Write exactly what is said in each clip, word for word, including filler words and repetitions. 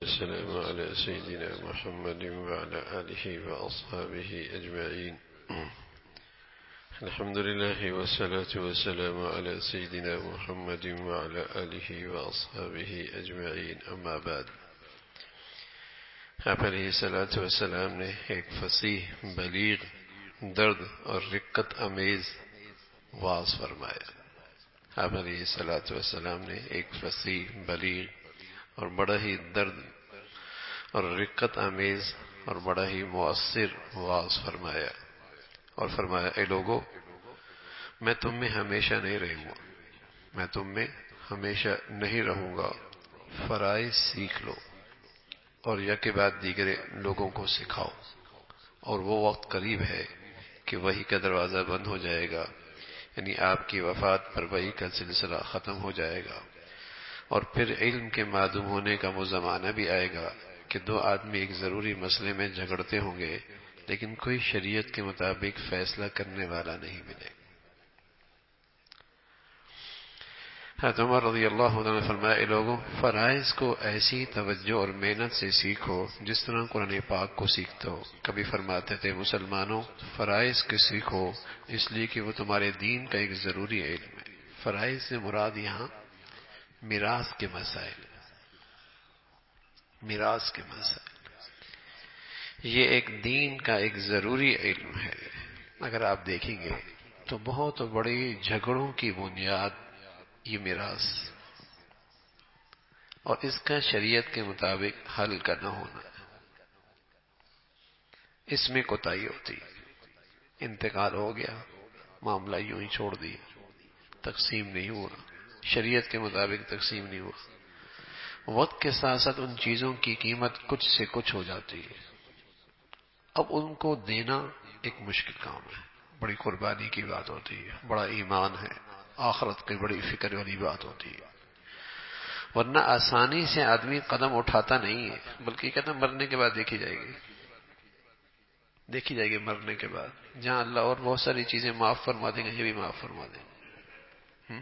السلام على سيدنا محمد وعلى آله وأصحابه أجمعين. الحمد لله والصلاة والسلام على سيدنا محمد وعلى آله وأصحابه أجمعين. أما بعد، آپ علیہ الصلاۃ والسلام نے ایک فصیح، بلیغ، درد اور رقت امیز واعظ فرمایا. آپ علیہ الصلاۃ والسلام نے ایک فصیح، بلیغ اور بڑا ہی درد اور رقت امیز اور بڑا ہی مؤثر واعظ فرمایا اور فرمایا، اے لوگو، میں تم میں ہمیشہ نہیں رہوں گا میں تم میں ہمیشہ نہیں رہوں گا فرائض سیکھ لو اور یکے بعد دیگرے لوگوں کو سکھاؤ، اور وہ وقت قریب ہے کہ وحی کا دروازہ بند ہو جائے گا، یعنی آپ کی وفات پر وحی کا سلسلہ ختم ہو جائے گا، اور پھر علم کے معدوم ہونے کا وہ زمانہ بھی آئے گا کہ دو آدمی ایک ضروری مسئلے میں جھگڑتے ہوں گے، لیکن کوئی شریعت کے مطابق فیصلہ کرنے والا نہیں ملے. حضرت عمر رضی اللہ عنہ نے فرمایا، اے لوگوں، فرائض کو ایسی توجہ اور محنت سے سیکھو جس طرح قرآن پاک کو سیکھتے ہو. کبھی فرماتے تھے، مسلمانوں، فرائض کو سیکھو اس لیے کہ وہ تمہارے دین کا ایک ضروری علم ہے. فرائض سے مراد یہاں میراث کے مسائل میراث کے مسائل یہ ایک دین کا ایک ضروری علم ہے. اگر آپ دیکھیں گے تو بہت بڑی جھگڑوں کی بنیاد یہ میراث اور اس کا شریعت کے مطابق حل کرنا ہونا ہے. اس میں کوتاہی ہوتی، انتقال ہو گیا، معاملہ یوں ہی چھوڑ دیا، تقسیم نہیں ہوا، شریعت کے مطابق تقسیم نہیں ہوا. وقت کے ساتھ ساتھ ان چیزوں کی قیمت کچھ سے کچھ ہو جاتی ہے. اب ان کو دینا ایک مشکل کام ہے، بڑی قربانی کی بات ہوتی ہے، بڑا ایمان ہے، آخرت کی بڑی فکر والی بات ہوتی ہے. ورنہ آسانی سے آدمی قدم اٹھاتا نہیں ہے، بلکہ کہتا مرنے کے بعد دیکھی جائے گی دیکھی جائے گی مرنے کے بعد. جہاں اللہ اور بہت ساری چیزیں معاف فرما دیں گے، یہ بھی معاف فرما دیں گے.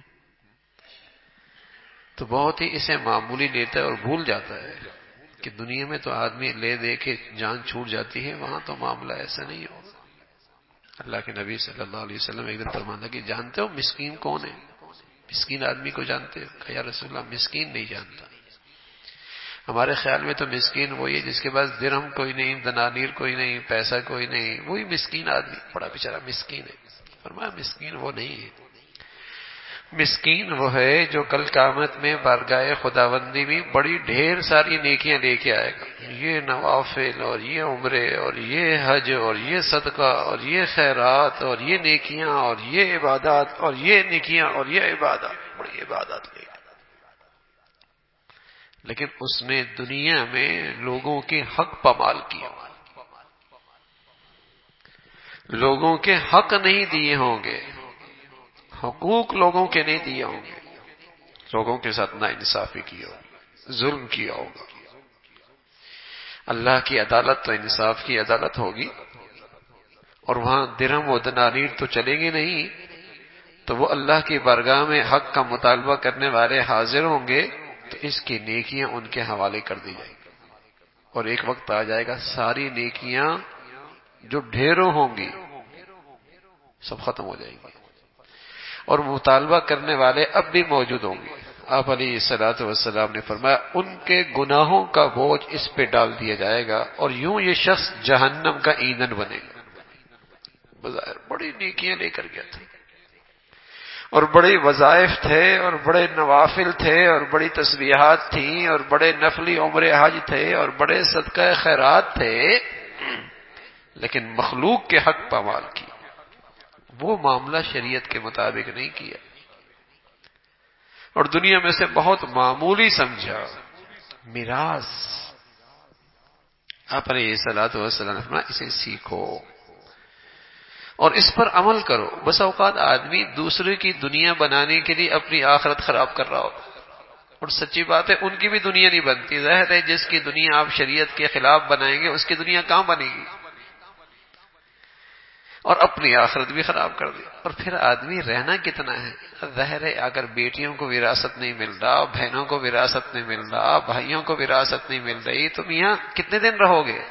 تو بہت ہی اسے معمولی لیتا ہے اور بھول جاتا ہے کہ دنیا میں تو آدمی لے دے کے جان چھوٹ جاتی ہے، وہاں تو معاملہ ایسا نہیں ہوگا. اللہ کے نبی صلی اللہ علیہ وسلم ایک دن فرماتا کہ جانتے ہو مسکین کون ہے؟ مسکین آدمی کو جانتے ہو؟ کہ یا رسول اللہ، مسکین نہیں جانتا. ہمارے خیال میں تو مسکین وہی ہے جس کے پاس درہم کوئی نہیں، دنانیر کوئی نہیں، پیسہ کوئی نہیں، وہی مسکین آدمی، بڑا بیچارہ مسکین ہے. فرمایا مسکین وہ نہیں ہے، مسکین وہ ہے جو کل قیامت میں بارگاہ خداوندی میں بڑی ڈھیر ساری نیکیاں لے کے آئے گا. یہ نوافل اور یہ عمرے اور یہ حج اور یہ صدقہ اور یہ خیرات اور یہ نیکیاں اور یہ عبادات اور یہ نیکیاں اور یہ عبادات، بڑی عبادات لے گا. لیکن اس نے دنیا میں لوگوں کے حق پامال کیا، لوگوں کے حق نہیں دیے ہوں گے، حقوق لوگوں کے نہیں دیے ہوں گے، لوگوں کے ساتھ ناانصافی کی ہوگی، ظلم کیا ہوگا. اللہ کی عدالت تو انصاف کی عدالت ہوگی، اور وہاں درہم و دنانیر تو چلیں گے نہیں. تو وہ اللہ کی بارگاہ میں حق کا مطالبہ کرنے والے حاضر ہوں گے تو اس کی نیکیاں ان کے حوالے کر دی جائیں گی، اور ایک وقت آ جائے گا ساری نیکیاں جو ڈھیروں ہوں گی سب ختم ہو جائیں گی، اور مطالبہ کرنے والے اب بھی موجود ہوں گے. آپ علیہ الصلوۃ والسلام نے فرمایا ان کے گناہوں کا بوجھ اس پہ ڈال دیا جائے گا، اور یوں یہ شخص جہنم کا ایندھن بنے گا. بظاہر بڑی نیکیاں لے کر گیا تھا، اور بڑے وظائف تھے، اور بڑے نوافل تھے، اور بڑی تسبیحات تھیں، اور بڑے نفلی عمرے حج تھے، اور بڑے صدقہ خیرات تھے، لیکن مخلوق کے حق پامال کی، وہ معاملہ شریعت کے مطابق نہیں کیا، اور دنیا میں سے بہت معمولی سمجھا. میراث آپ علیہ الصلوۃ والسلام نے فرمایا اسے سیکھو اور اس پر عمل کرو. بس اوقات آدمی دوسرے کی دنیا بنانے کے لیے اپنی آخرت خراب کر رہا ہوتا، اور سچی بات ہے ان کی بھی دنیا نہیں بنتی. ظاہر ہے جس کی دنیا آپ شریعت کے خلاف بنائیں گے اس کی دنیا کہاں بنے گی؟ اور اپنی آخرت بھی خراب کر دی. اور پھر آدمی رہنا کتنا ہے؟ ظاہر ہے اگر بیٹیوں کو وراثت نہیں مل رہا، بہنوں کو وراثت نہیں مل رہا، بھائیوں کو وراثت نہیں مل رہی، تو میاں کتنے دن رہو گے؟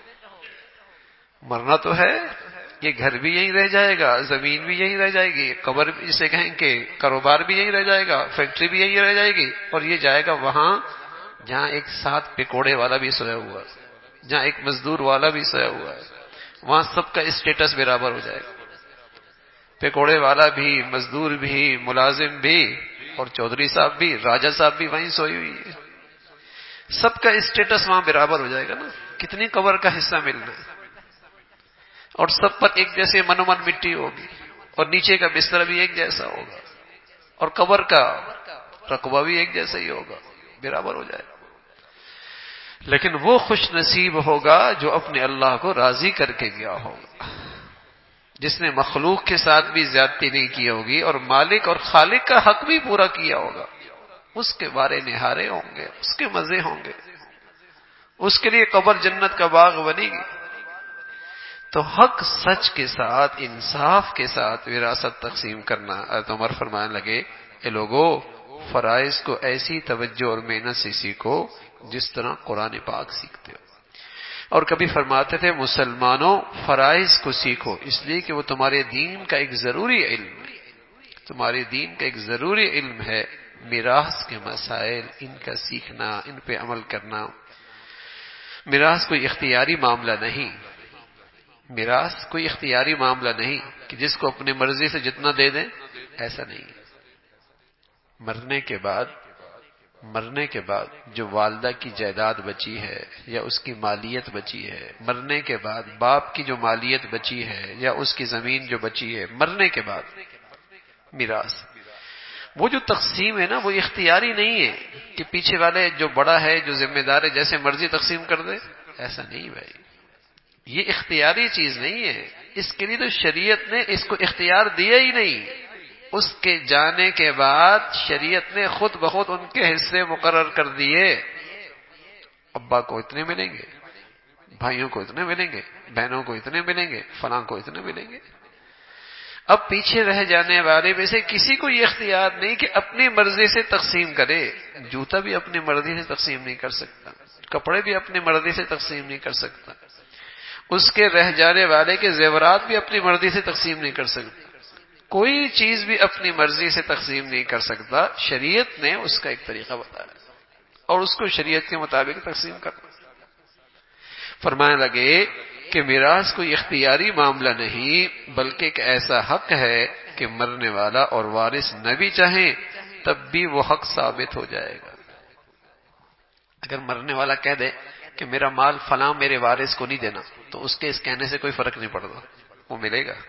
مرنا تو ہے. یہ گھر بھی یہیں رہ جائے گا، زمین بھی یہیں رہ جائے گی، قبر بھی جسے کہیں کہ کاروبار بھی یہیں رہ جائے گا، فیکٹری بھی یہیں رہ جائے گی، اور یہ جائے گا وہاں جہاں ایک ساتھ پکوڑے والا بھی سویا ہوا ہے، جہاں ایک مزدور والا بھی سویا ہوا ہے. وہاں سب کا اسٹیٹس برابر ہو جائے گا. پکوڑے والا بھی، مزدور بھی، ملازم بھی، اور چودھری صاحب بھی، راجہ صاحب بھی وہیں سوئی ہوئی ہے. سب کا اسٹیٹس وہاں برابر ہو جائے گا نا. کتنی قبر کا حصہ ملنا ہے. اور سب پر ایک جیسے منومن مٹی ہوگی، اور نیچے کا بستر بھی ایک جیسا ہوگا، اور قبر کا رقبہ بھی ایک جیسا ہی ہوگا، برابر ہو جائے گا. لیکن وہ خوش نصیب ہوگا جو اپنے اللہ کو راضی کر کے گیا ہوگا، جس نے مخلوق کے ساتھ بھی زیادتی نہیں کی ہوگی اور مالک اور خالق کا حق بھی پورا کیا ہوگا. اس کے بارے نہارے ہوں گے، اس کے مزے ہوں گے، اس کے لیے قبر جنت کا باغ بنے گی. تو حق سچ کے ساتھ، انصاف کے ساتھ وراثت تقسیم کرنا. حضرت عمر فرمانے لگے، اے لوگو فرائض کو ایسی توجہ اور محنت سے سیکھو جس طرح قرآن پاک سیکھتے ہو. اور کبھی فرماتے تھے مسلمانوں فرائض کو سیکھو، اس لیے کہ وہ تمہارے دین کا ایک ضروری علم ہے. تمہارے دین کا ایک ضروری علم ہے. میراث کے مسائل، ان کا سیکھنا، ان پہ عمل کرنا. میراث کوئی اختیاری معاملہ نہیں. میراث کوئی اختیاری معاملہ نہیں کہ جس کو اپنی مرضی سے جتنا دے دیں، ایسا نہیں. مرنے کے بعد مرنے کے بعد جو والدہ کی جائیداد بچی ہے یا اس کی مالیت بچی ہے، مرنے کے بعد باپ کی جو مالیت بچی ہے یا اس کی زمین جو بچی ہے، مرنے کے بعد میراث، وہ جو تقسیم ہے نا، وہ اختیاری نہیں ہے کہ پیچھے والے جو بڑا ہے، جو ذمہ دار ہے، جیسے مرضی تقسیم کر دے. ایسا نہیں بھائی، یہ اختیاری چیز نہیں ہے. اس کے لیے تو شریعت نے اس کو اختیار دیا ہی نہیں. اس کے جانے کے بعد شریعت نے خود بخود ان کے حصے مقرر کر دیے. ابا کو اتنے ملیں گے، بھائیوں کو اتنے ملیں گے، بہنوں کو اتنے ملیں گے، فلاں کو اتنے ملیں گے. اب پیچھے رہ جانے والے میں سے کسی کو یہ اختیار نہیں کہ اپنی مرضی سے تقسیم کرے. جوتا بھی اپنی مرضی سے تقسیم نہیں کر سکتا، کپڑے بھی اپنی مرضی سے تقسیم نہیں کر سکتا، اس کے رہ جانے والے کے زیورات بھی اپنی مرضی سے تقسیم نہیں کر سکتا. کوئی چیز بھی اپنی مرضی سے تقسیم نہیں کر سکتا. شریعت نے اس کا ایک طریقہ بتایا اور اس کو شریعت کے مطابق تقسیم کرنا. فرمانے لگے کہ میراث کوئی اختیاری معاملہ نہیں، بلکہ ایک ایسا حق ہے کہ مرنے والا اور وارث نہ بھی چاہیں تب بھی وہ حق ثابت ہو جائے گا. اگر مرنے والا کہہ دے کہ میرا مال فلاں میرے وارث کو نہیں دینا، تو اس کے اس کہنے سے کوئی فرق نہیں پڑتا، وہ ملے گا.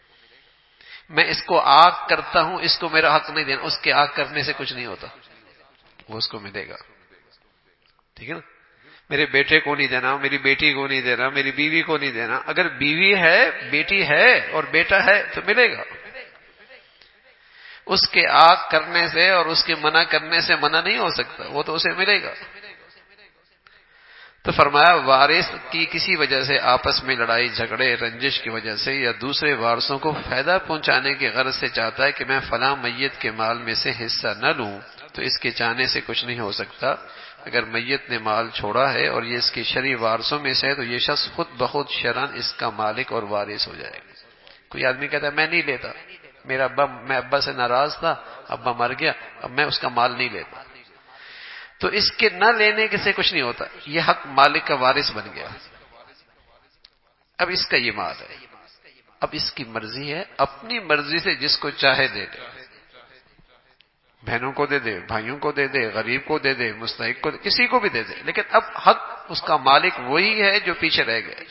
میں اس کو آگ کرتا ہوں، اس کو میرا حق نہیں دینا، اس کے آگ کرنے سے کچھ نہیں ہوتا، وہ اس کو ملے گا. ٹھیک ہے نا؟ میرے بیٹے کو نہیں دینا، میری بیٹی کو نہیں دینا، میری بیوی کو نہیں دینا. اگر بیوی ہے، بیٹی ہے اور بیٹا ہے تو ملے گا. اس کے آگ کرنے سے اور اس کے منع کرنے سے منع نہیں ہو سکتا، وہ تو اسے ملے گا. تو فرمایا وارث کی کسی وجہ سے آپس میں لڑائی جھگڑے رنجش کی وجہ سے یا دوسرے وارثوں کو فائدہ پہنچانے کی غرض سے چاہتا ہے کہ میں فلاں میت کے مال میں سے حصہ نہ لوں، تو اس کے چاہنے سے کچھ نہیں ہو سکتا. اگر میت نے مال چھوڑا ہے اور یہ اس کے شرعی وارثوں میں سے ہے تو یہ شخص خود بخود شرعاً اس کا مالک اور وارث ہو جائے گا. کوئی آدمی کہتا ہے میں نہیں لیتا، میرا ابا، میں ابا سے ناراض تھا، ابا مر گیا، اب میں اس کا مال نہیں لیتا، تو اس کے نہ لینے کے سے کچھ نہیں ہوتا. یہ حق مالک کا وارث بن گیا. اب اس کا یہ مال ہے، اب اس کی مرضی ہے، اپنی مرضی سے جس کو چاہے دے دے. بہنوں کو دے دے، بھائیوں کو دے دے، غریب کو دے دے، مستحق کو دے، کسی کو بھی دے دے. لیکن اب حق اس کا مالک وہی ہے جو پیچھے رہ گئے.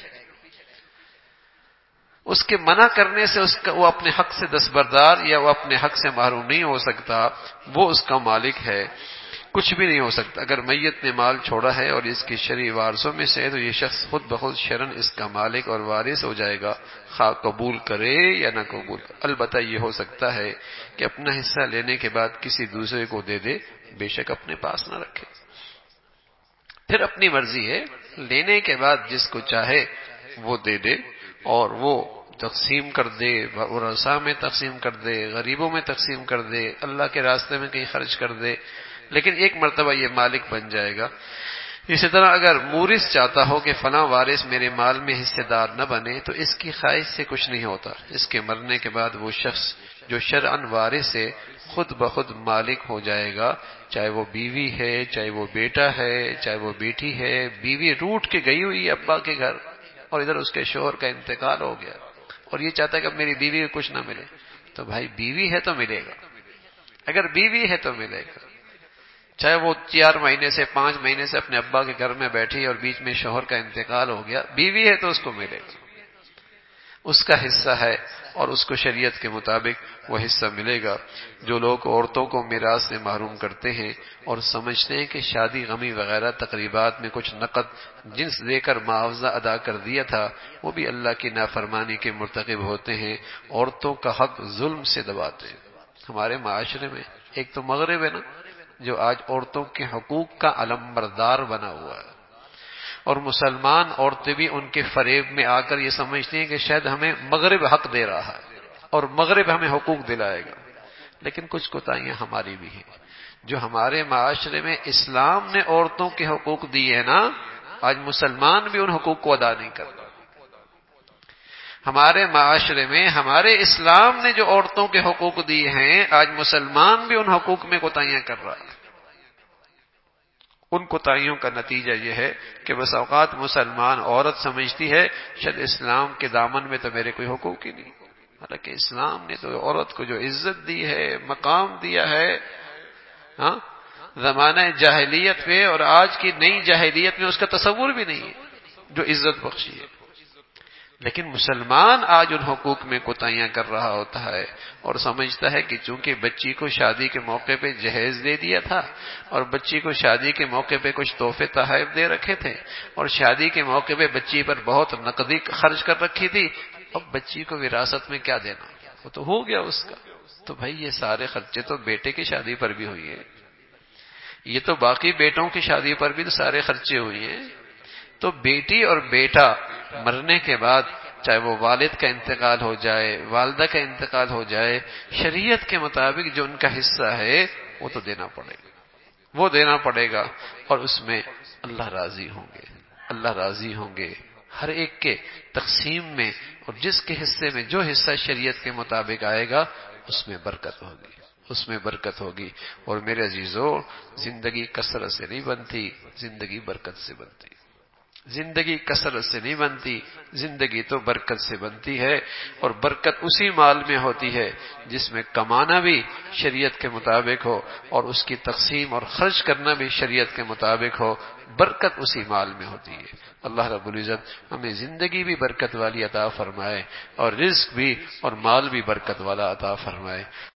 اس کے منع کرنے سے اس کا وہ اپنے حق سے دستبردار یا وہ اپنے حق سے محروم نہیں ہو سکتا. وہ اس کا مالک ہے، کچھ بھی نہیں ہو سکتا. اگر میت نے مال چھوڑا ہے اور اس کی شرعی وارثوں میں سے ہے تو یہ شخص خود بخود شرعاً اس کا مالک اور وارث ہو جائے گا، خواہ قبول کرے یا نہ قبول کرے. البتہ یہ ہو سکتا ہے کہ اپنا حصہ لینے کے بعد کسی دوسرے کو دے دے، بے شک اپنے پاس نہ رکھے. پھر اپنی مرضی ہے، لینے کے بعد جس کو چاہے وہ دے دے، اور وہ تقسیم کر دے، ورثاء میں تقسیم کر دے، غریبوں میں تقسیم کر دے، اللہ کے راستے میں کہیں خرچ کر دے، لیکن ایک مرتبہ یہ مالک بن جائے گا۔ اسی طرح اگر مورث چاہتا ہو کہ فلاں وارث میرے مال میں حصے دار نہ بنے تو اس کی خواہش سے کچھ نہیں ہوتا، اس کے مرنے کے بعد وہ شخص جو شرعاً وارث ہے خود بخود مالک ہو جائے گا، چاہے وہ بیوی ہے، چاہے وہ بیٹا ہے، چاہے وہ بیٹی ہے۔ بیوی روٹ کے گئی ہوئی ہے ابا کے گھر اور ادھر اس کے شوہر کا انتقال ہو گیا اور یہ چاہتا ہے کہ میری بیوی کو کچھ نہ ملے، تو بھائی بیوی ہے تو ملے گا، اگر بیوی ہے تو ملے گا، چاہے وہ چار مہینے سے پانچ مہینے سے اپنے ابا کے گھر میں بیٹھی اور بیچ میں شوہر کا انتقال ہو گیا، بیوی ہے تو اس کو ملے گا، اس کا حصہ ہے اور اس کو شریعت کے مطابق وہ حصہ ملے گا۔ جو لوگ عورتوں کو میراث سے محروم کرتے ہیں اور سمجھتے ہیں کہ شادی غمی وغیرہ تقریبات میں کچھ نقد جنس دے کر معاوضہ ادا کر دیا تھا، وہ بھی اللہ کی نافرمانی کے مرتکب ہوتے ہیں، عورتوں کا حق ظلم سے دباتے ہیں۔ ہمارے معاشرے میں ایک تو مغرب ہے نا جو آج عورتوں کے حقوق کا علمبردار بنا ہوا ہے، اور مسلمان عورتیں بھی ان کے فریب میں آ کر یہ سمجھتی ہیں کہ شاید ہمیں مغرب حق دے رہا ہے اور مغرب ہمیں حقوق دلائے گا، لیکن کچھ کوتاہیاں ہماری بھی ہیں۔ جو ہمارے معاشرے میں اسلام نے عورتوں کے حقوق دیے ہیں نا، آج مسلمان بھی ان حقوق کو ادا نہیں کرتا۔ ہمارے معاشرے میں ہمارے اسلام نے جو عورتوں کے حقوق دیے ہیں، آج مسلمان بھی ان حقوق میں کوتاہیاں کر رہا ہے۔ ان کوتاہیوں کا نتیجہ یہ ہے کہ بس اوقات مسلمان عورت سمجھتی ہے شاید اسلام کے دامن میں تو میرے کوئی حقوق ہی نہیں، حالانکہ اسلام نے تو عورت کو جو عزت دی ہے، مقام دیا ہے، ہاں زمانہ جاہلیت میں اور آج کی نئی جاہلیت میں اس کا تصور بھی نہیں ہے جو عزت بخشی ہے، لیکن مسلمان آج ان حقوق میں کوتاہیاں کر رہا ہوتا ہے اور سمجھتا ہے کہ چونکہ بچی کو شادی کے موقع پہ جہیز دے دیا تھا اور بچی کو شادی کے موقع پہ کچھ تحفے تحائف دے رکھے تھے اور شادی کے موقع پہ بچی پر بہت نقدی خرچ کر رکھی تھی، اب بچی کو وراثت میں کیا دینا، وہ تو ہو گیا اس کا، تو بھائی یہ سارے خرچے تو بیٹے کی شادی پر بھی ہوئی ہیں، یہ تو باقی بیٹوں کی شادی پر بھی تو سارے خرچے ہوئی ہیں، تو بیٹی اور بیٹا مرنے کے بعد چاہے وہ والد کا انتقال ہو جائے، والدہ کا انتقال ہو جائے، شریعت کے مطابق جو ان کا حصہ ہے وہ تو دینا پڑے گا، وہ دینا پڑے گا، اور اس میں اللہ راضی ہوں گے، اللہ راضی ہوں گے ہر ایک کے تقسیم میں، اور جس کے حصے میں جو حصہ شریعت کے مطابق آئے گا اس میں برکت ہوگی، اس میں برکت ہوگی۔ اور میرے عزیزو، زندگی کثرت سے نہیں بنتی، زندگی برکت سے بنتی، زندگی کثرت سے نہیں بنتی، زندگی تو برکت سے بنتی ہے، اور برکت اسی مال میں ہوتی ہے جس میں کمانا بھی شریعت کے مطابق ہو اور اس کی تقسیم اور خرچ کرنا بھی شریعت کے مطابق ہو، برکت اسی مال میں ہوتی ہے۔ اللہ رب العزت ہمیں زندگی بھی برکت والی عطا فرمائے اور رزق بھی اور مال بھی برکت والا عطا فرمائے۔